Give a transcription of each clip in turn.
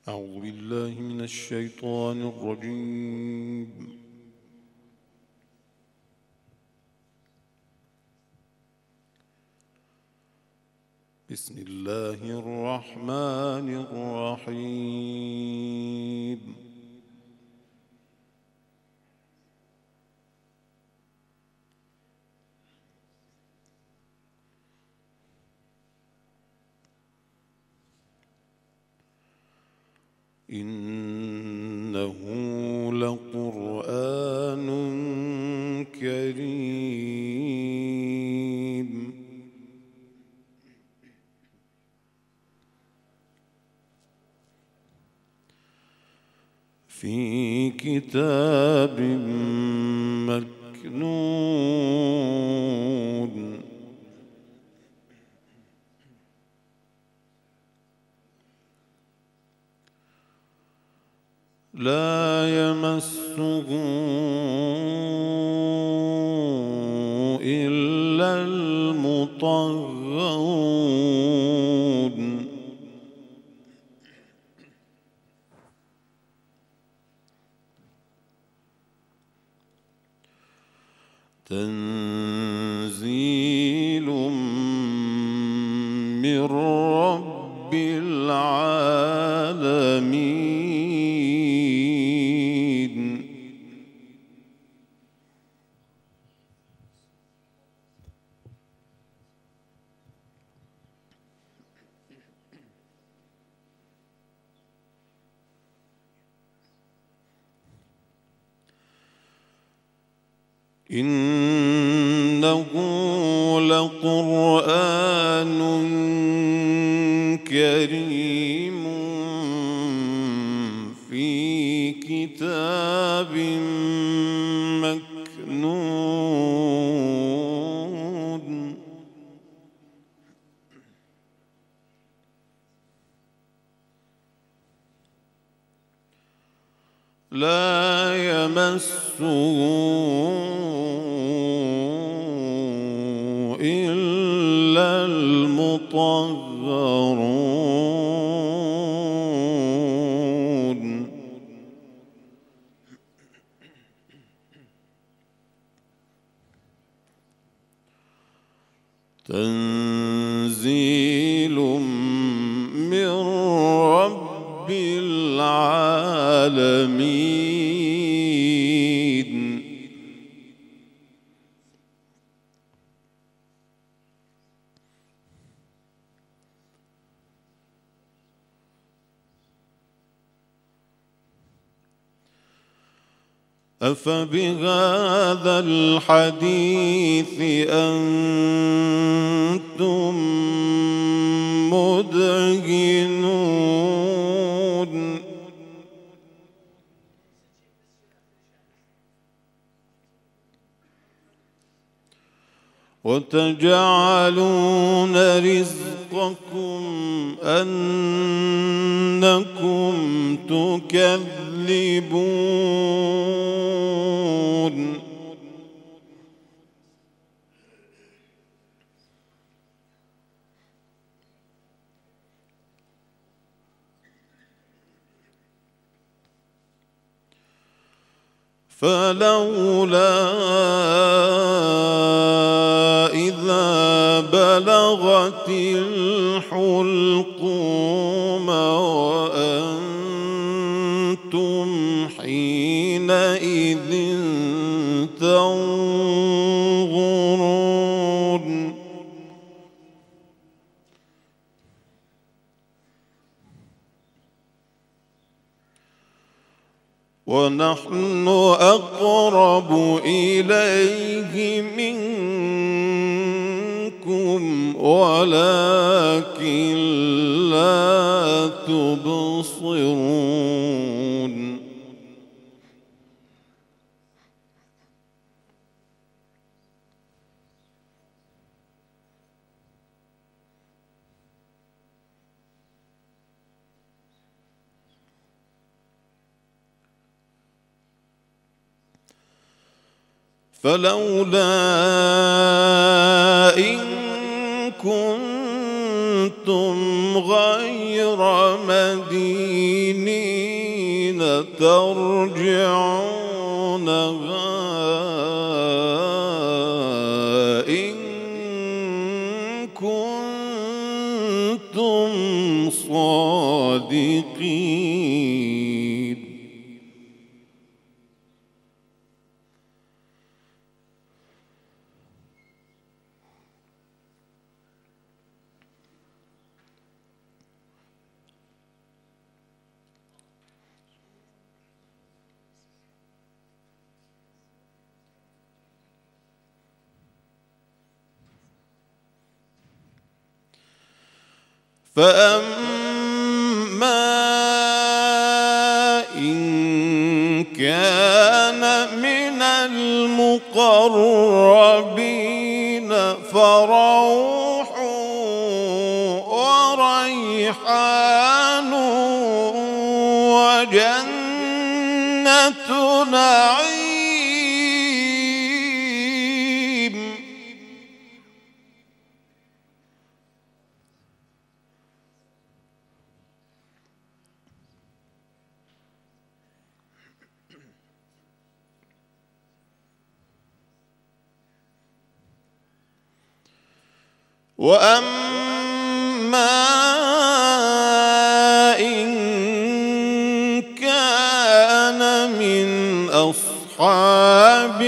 أعوذ بالله من الشيطان الرجيم. بسم الله الرحمن الرحيم. إنه لقرآن كريم في كتاب مكنون لا يمسه إلا المطهرون تنزيل من رب العالمين. إنه لقرآن كريم في كتاب مكنون لا يمسه إلا المطهرون تنزيل من رب العالمين. أفبهذا الحديث أنتم مدهنون وتجعلون رزقكم أنكم تكذبون فلولا إذا بلغت الحلقوم وأنتم حينئذ تنظرون ونحن أقرب إليه منكم ولكن لا تبصرون فلولا إن كنتم غير مدينين ترجعونها إن كنتم صادقين. فأما إن كان من المقربين فروح وريحان وجنة نعيم. وأما إن كان من أصحاب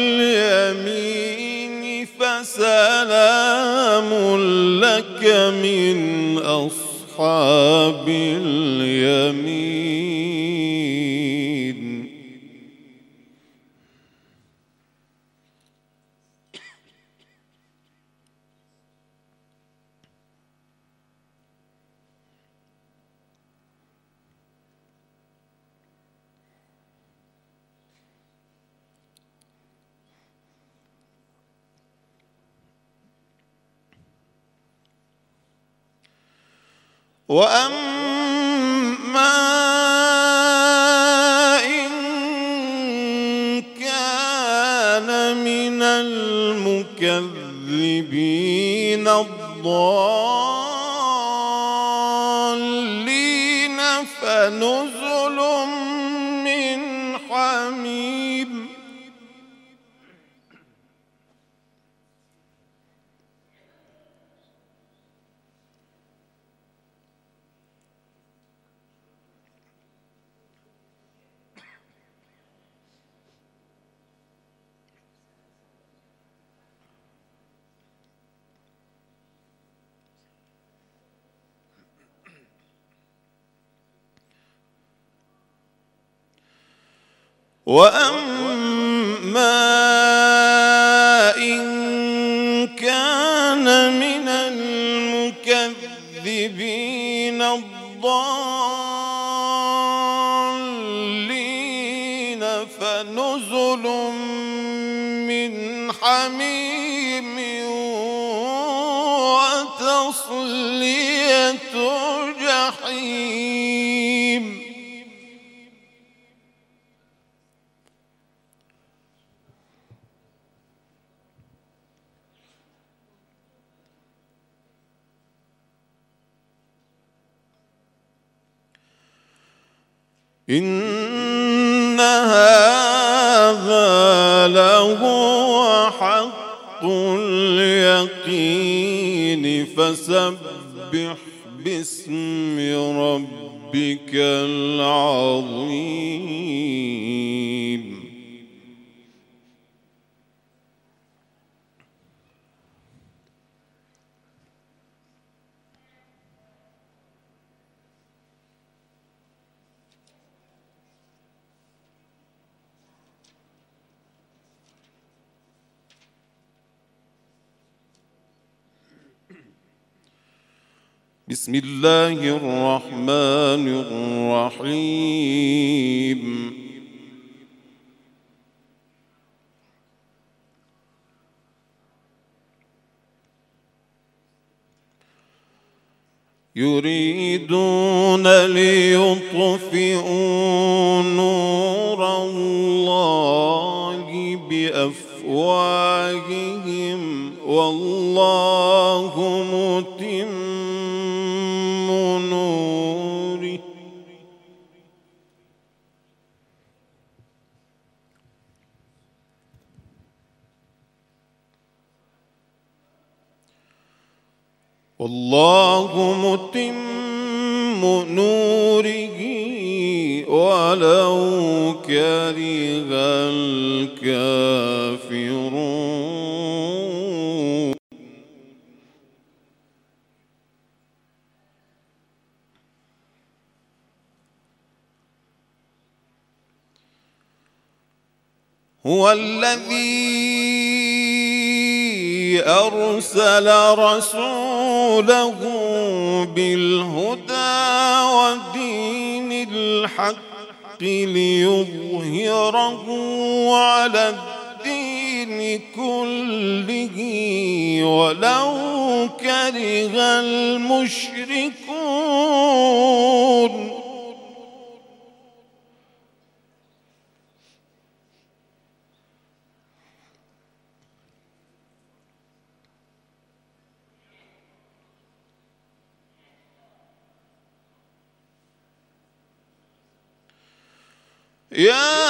اليمين فسلام لك من أصحاب اليمين. وأما إن كان من المكذبين الضالين فنزل من حميم. وأما إن كان من المكذبين الضالين فنزل من حميم وتصلية جحيم. إن هذا لهو حق اليقين فسبح باسم ربك العظيم. بسم الله الرحمن الرحيم. يريدون ليطفئوا نور الله بأفواههم والله متم نوره والله متم نوره ولو كره الكافرون. هو الذي أرسل رسوله بالهدى ودين الحق ليظهره على الدين كله ولو كره المشركون. يا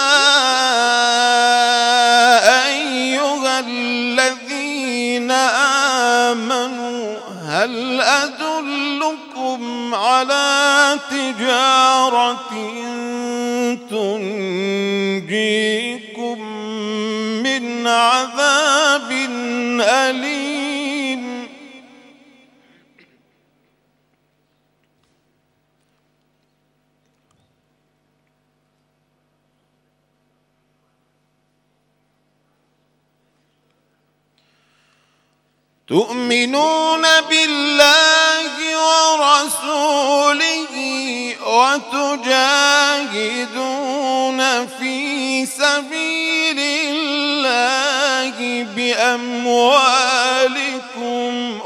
أيها الذين آمنوا هل أدلكم على تجارة تنجيكم من عذاب أليم؟ تؤمنون بالله ورسوله وتجاهدون في سبيل الله بأموالكم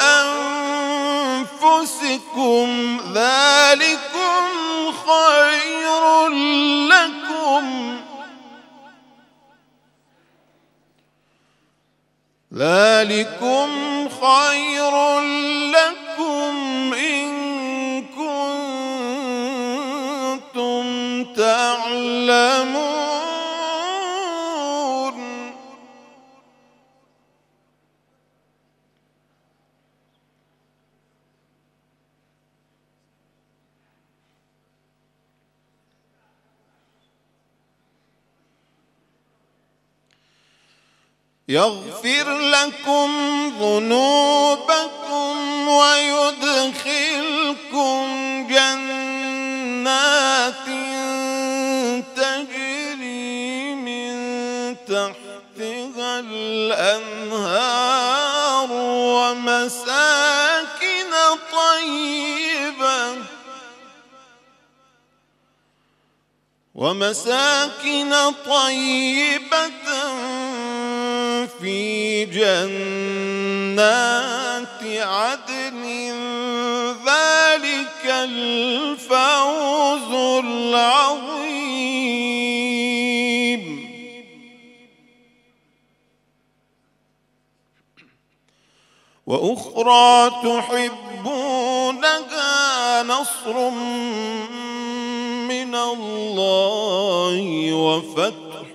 وأنفسكم ذلكم خير لكم إن كنتم تعلمون. يغفر لكم ذنوبكم ويدخلكم جنات تجري من تحتها الأنهار ومساكن طيبة في جنات عدن ذلك الفوز العظيم. وأخرى تحبونها نصر من الله وفتح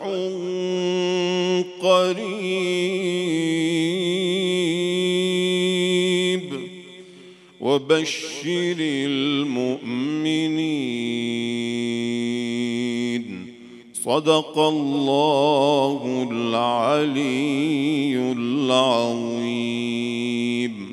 قريب وبشر المؤمنين. صدق الله العلي العظيم.